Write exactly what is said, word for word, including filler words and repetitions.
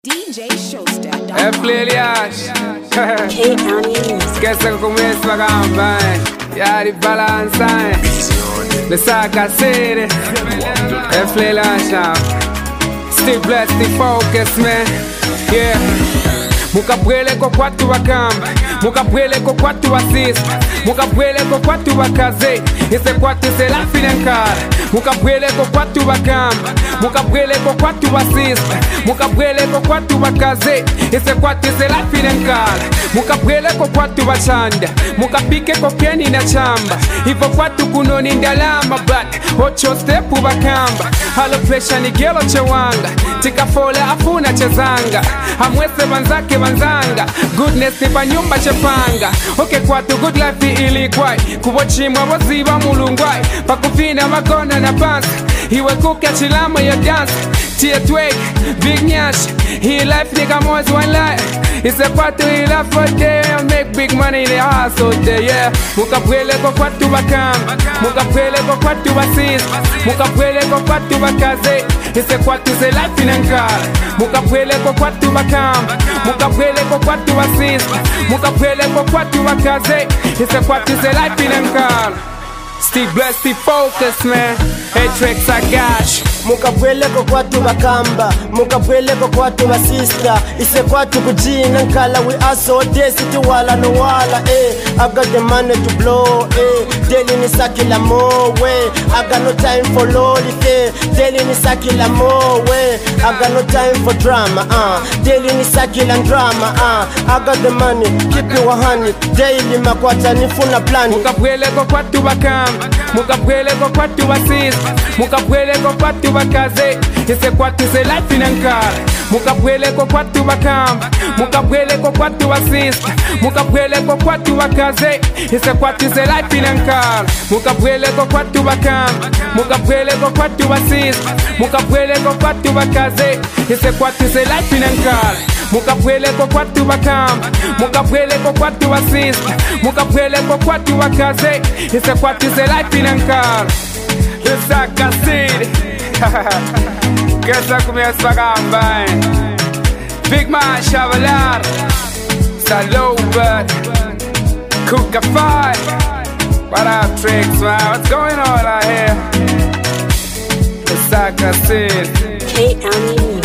D J Showstar. É Flelias. K-County Che começa a gamba, Yari balança, le saca sede. É Flelias. Stay blessed, stay focused, man. Yeah. Mukapwele kwa kwatu wakamba, mukapwele kwa kwatu wasist, mukapwele kwa kwatu wakaze, ise kwatu se la finankara. Mukapwele kwa kwatu wakamba, mukapwele kwa kwatu wasist, mukapwele kwa kwatu wakaze, ise kwatu se la finankara. Mukapwele kwa kwatu wachanda, mukapike kwa keni na chamba, hivyo kwatu kunoni ndalama, but ocho stepu wakamba. Halo pressure ni gelo chewanga, tikafola afuna chezanga, hamwese wanzake manzanga, goodness ni pa nyumba chepanga. Okay kwatu good life ilikwai, kubochimwa waziba mulungwai, pakufina magona na pansa, iwe kukia chilama ya dance. Tia twig, big nyash, he life nigga mo's one life. It's a kwatu he life for day, make big money in the house all day, yeah. Mukapwele kwa kwatu wakamba, mukapwele kwa kwatu wasis, mukapwele kwa kwatu wakaze, it's a kwatu se life inankara. Mukapwele kwa kwatu wakamba, mukapwele kwa kwatu wasis, mukapwele kwa kwatu wakaze, it's a kwatu se life inankara. Stay blessed, stay focused, man. Hey, tricks I got you. Mukapwele kwa kwatu wakamba, mukapwele kwa kwatu wasista, ise kwatu kujina nkala, we aso odesity wala no wala, eh. I got the money to blow, eh. Daily ni sakila mo, way. I got no time for lolly, eh. Daily ni sakila mo, way. I got no time for drama, uh. Daily ni sakila drama, uh. I got the money, keep you a honey. Daily makwata nifuna plan. Mukapwele kwa kwatu wakamba, mukapwele kwa kwatu wasis, mukapwele kwa kwatu wakaze, ise kwatu se life inankara. Mukapwele kwa kwatu wakamba, mukapwele kwa kwatu wasis, mukapwele kwa kwatu wakaze, ise kwatu se life inankara. Mukapwele kwa kwatu wakamba, mukapwele kwa kwatu wasis, mukapwele kwa kwatu wakaze, ise kwatu se life inankara. Mukapwele kwa kwatu wakamba, mukapwele kwa kwatu wasis, mukapwele kwa kwatu wakaze, ise kwatu se life inankara. Lusaka City. Kesa começa a gamba, Big Man Chavalar, Saloba, Kuka Five. What up, tricks, man? What's going on out here? Lusaka City. K-County